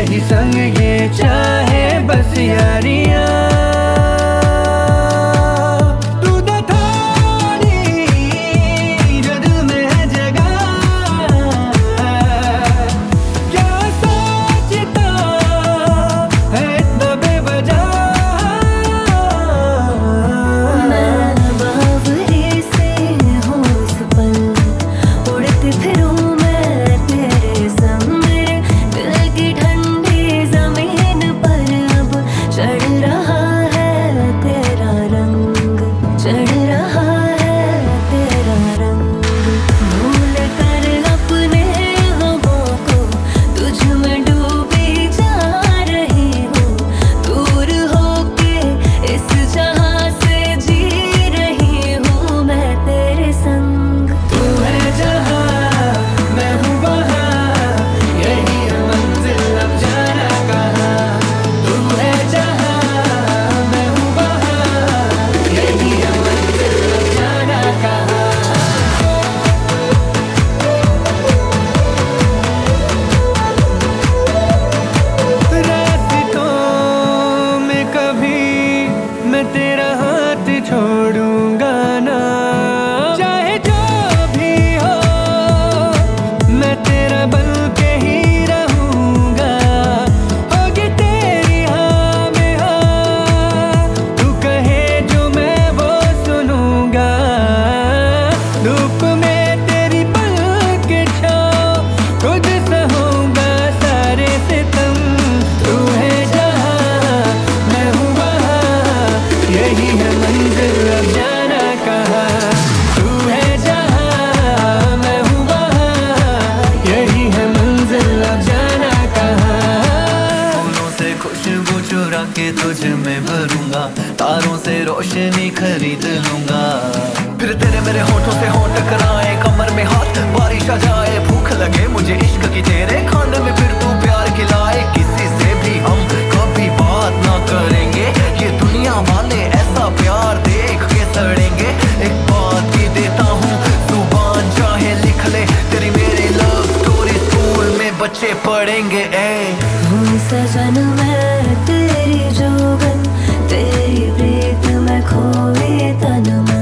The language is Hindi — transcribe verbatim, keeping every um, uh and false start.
यही संग ये चाहे बस यारियां। मैं तेरा हाथ छोड़ूंगा ना, चाहे जो भी हो मैं तेरा बन के ही रहूंगा। होगी तेरी हाँ में हाँ, तू कहे जो मैं वो सुनूंगा। धूप में तेरी पलक छाओ, खुद सहूंगा सारे सितम। तू है जहाँ मैं हूँ वहाँ, यही है मंजिल अब जाना कहाँ। तू है जहाँ मैं हूँ वहाँ, यही है मंजिल अब जाना कहाँ। फूलों से खुशबू चुरा के तुझ में भरूंगा, तारों से रोशनी खरीद लूंगा। फिर तेरे मेरे होठों से होठ टकराए, कमर में हाथ बारिश आ जाए। भूख लगे मुझे इश्क की तेरे खाने में, फिर तू प्यार खिलाए। किसी से भी हम कभी बात ना करेंगे, ये दुनिया वाले ऐसा प्यार देख के सड़ेंगे। एक बात भी देता हूँ जुबान चाहे लिख ले, तेरी मेरी लव स्टोरी स्कूल में बच्चे पढ़ेंगे। ए हूँ सजन मैं तेरी जोगन, तेरी प्रीत में खोए तन में।